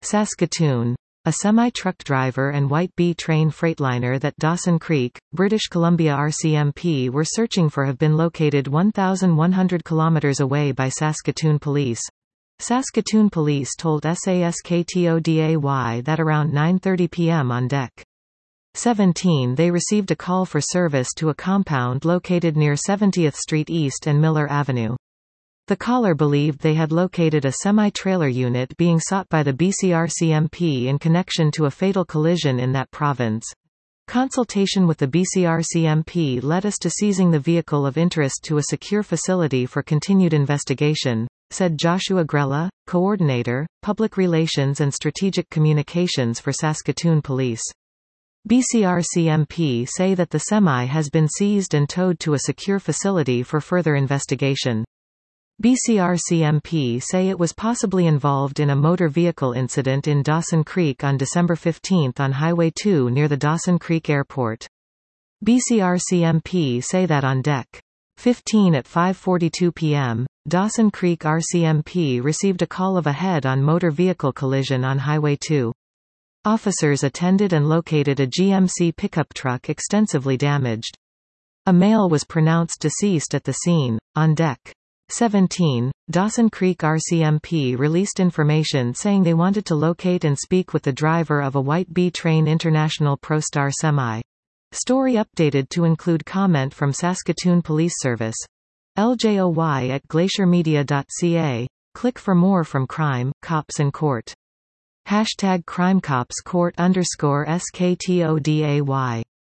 Saskatoon. A semi-truck driver and White Bee train freightliner that Dawson Creek, British Columbia RCMP were searching for have been located 1,100 kilometers away by Saskatoon police. Saskatoon police told SASKTODAY that around 9:30 p.m. on Deck 17 they received a call for service to a compound located near 70th Street East and Miller Avenue. The caller believed they had located a semi-trailer unit being sought by the BCRCMP in connection to a fatal collision in that province. Consultation with the BCRCMP led us to seizing the vehicle of interest to a secure facility for continued investigation, said Joshua Grella, Coordinator, Public Relations and Strategic Communications for Saskatoon Police. BCRCMP say that the semi has been seized and towed to a secure facility for further investigation. BCRCMP say it was possibly involved in a motor vehicle incident in Dawson Creek on December 15 on Highway 2 near the Dawson Creek Airport. BCRCMP say that on Deck 15 at 5:42 p.m., Dawson Creek RCMP received a call of a head-on motor vehicle collision on Highway 2. Officers attended and located a GMC pickup truck extensively damaged. A male was pronounced deceased at the scene. On Deck 17, Dawson Creek RCMP released information saying they wanted to locate and speak with the driver of a White Bee Train International ProStar semi. Story updated to include comment from Saskatoon Police Service. LJOY at glaciermedia.ca. Click for more from Crime, Cops and Court. #CrimeCopsCourt_SKTODAY